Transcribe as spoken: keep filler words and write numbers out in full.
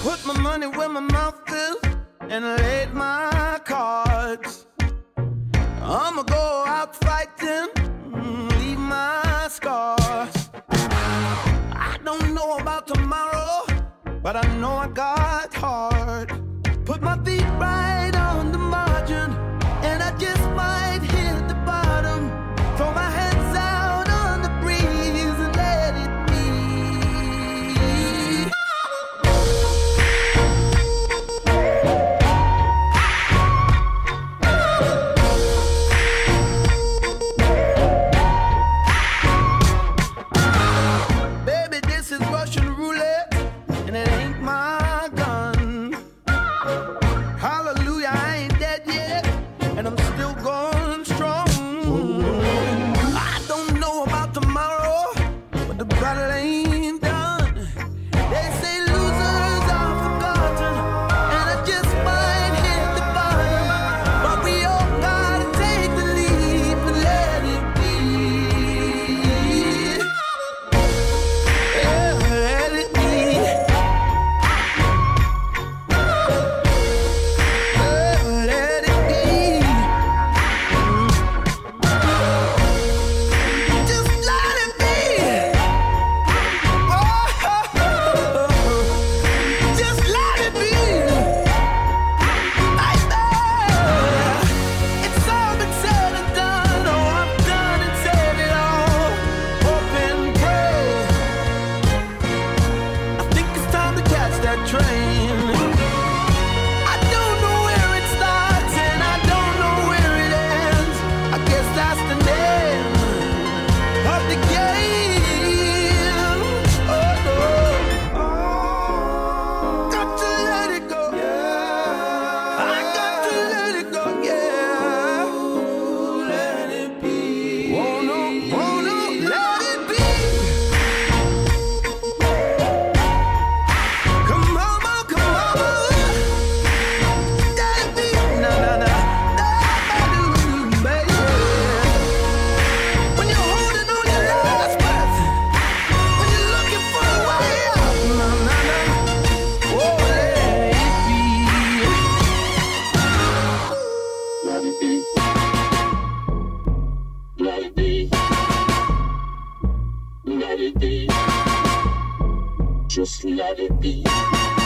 Put my money where my mouth is and laid my cards. I'ma go out fighting, leave my scars. I don't know about tomorrow, but I know I got heart. Put my feet right on the margin, and I just might hit the bottom. Throw my hands out on the breeze and let it be. Baby, this is Russian roulette, and it ain't my gun. Hallelujah, I ain't dead yet, and I'm still going strong. I don't know about tomorrow, but the battle ain't done. They say losers are forgotten, and I just might hit the bottom. But we all gotta take the leap and let it be. Yeah, let it be. Let it be. Just let it be. Oh, just let it be. Right there. It's all been said and done. Oh, I've done and said it all. Hope and pray. I think it's time to catch that train. I don't know where it starts and I don't know where it ends. I guess that's the name of the game. Oh no. Got to let it go. Yeah. I got to let it go. Yeah. Let it be. Oh no. Oh no. Let it be. Come on, oh, come on. Let it be. Na na na. Da-ba-doo, baby. When you're holding on your last breath, when you're looking for a way out, na na na. Oh, let it be. Let it be. Let it be. Let it be. Just let it be.